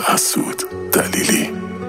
حسود دلیلی.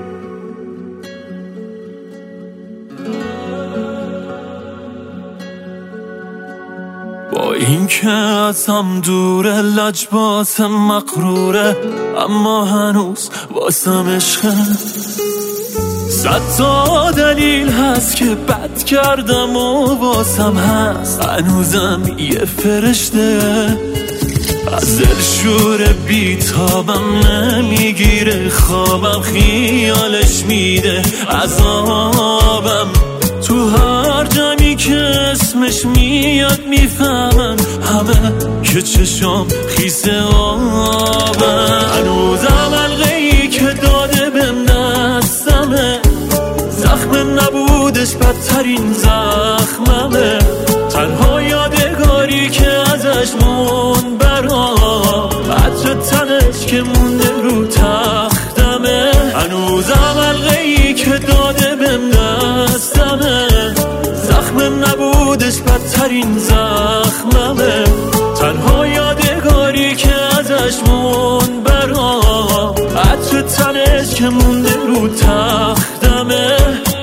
با این که ازم دوره، لجباسم مقروره، اما هنوز واسم عشقه. 100 تا دلیل هست که بد کردم و واسم هست هنوزم یه فرشته. از دلشور بیتابم نمیگیره خوابم، خیالش میده عذابم. تو هر جمعی که اسمش میاد میفهمم همه که چشام خیس آبم. هنوزم علقه‌ای که داده بهم دستمه، زخم نبودش بدترین زخممه. تنها یادگاری که ازش مون برام، عطر تنش که مونده رو تختمه. هنوزم علقه‌ای که داده بهم دستمه، زخم نبودش بدترین زخممه. تنها یادگاری که ازش مون برام، عطر تنش که مونده رو تختمه.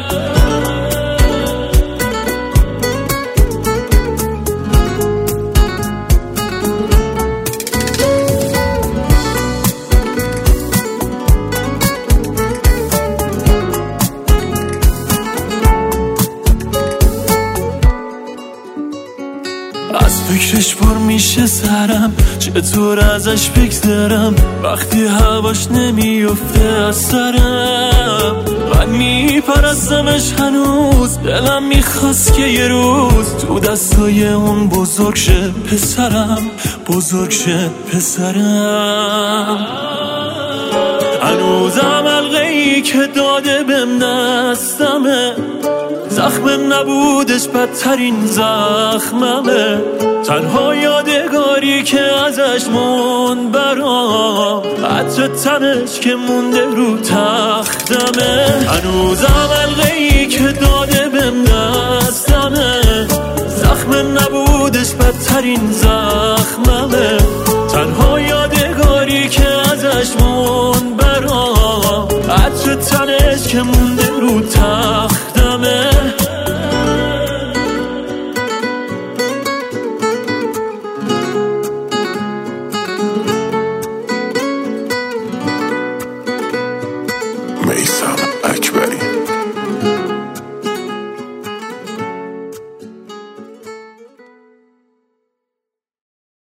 از فکرش پر میشه سرم، چطور ازش بگذرم وقتی هواش نمیفته از سرم. من میپرستمش هنوز، دلم میخواست که یه روز تو دستای اون بزرگ شه پسرم، بزرگ شه پسرم. هنوزم علقه‌ای که داده بهم دستمه، زخم نبودش بدترین زخممه. تنها یادگاری که ازش مون برام، عطر تنش که مونده رو تختمه. هنوزم علقه‌ای که داده بهم دستمه، زخم نبودش بدترین زخممه.